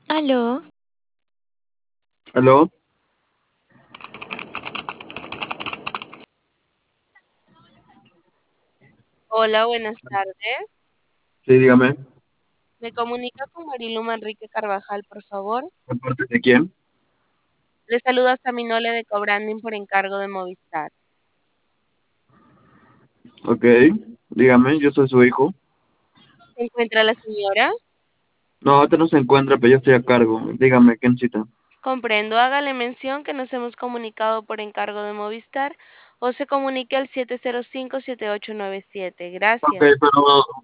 Aló, ¿Aló? Hola, buenas tardes. Sí, dígame. Me comunica con Marilu Manrique Carvajal, por favor. ¿De parte de quién? Le saluda Saminole de Cobranding por encargo de Movistar. Ok, dígame, yo soy su hijo. ¿Se encuentra la señora? No, ahorita no se encuentra, pero yo estoy a cargo. Dígame, ¿qué necesita? Comprendo. Hágale mención que nos hemos comunicado por encargo de Movistar o se comunique al 705-7897. Ok, Gracias. pero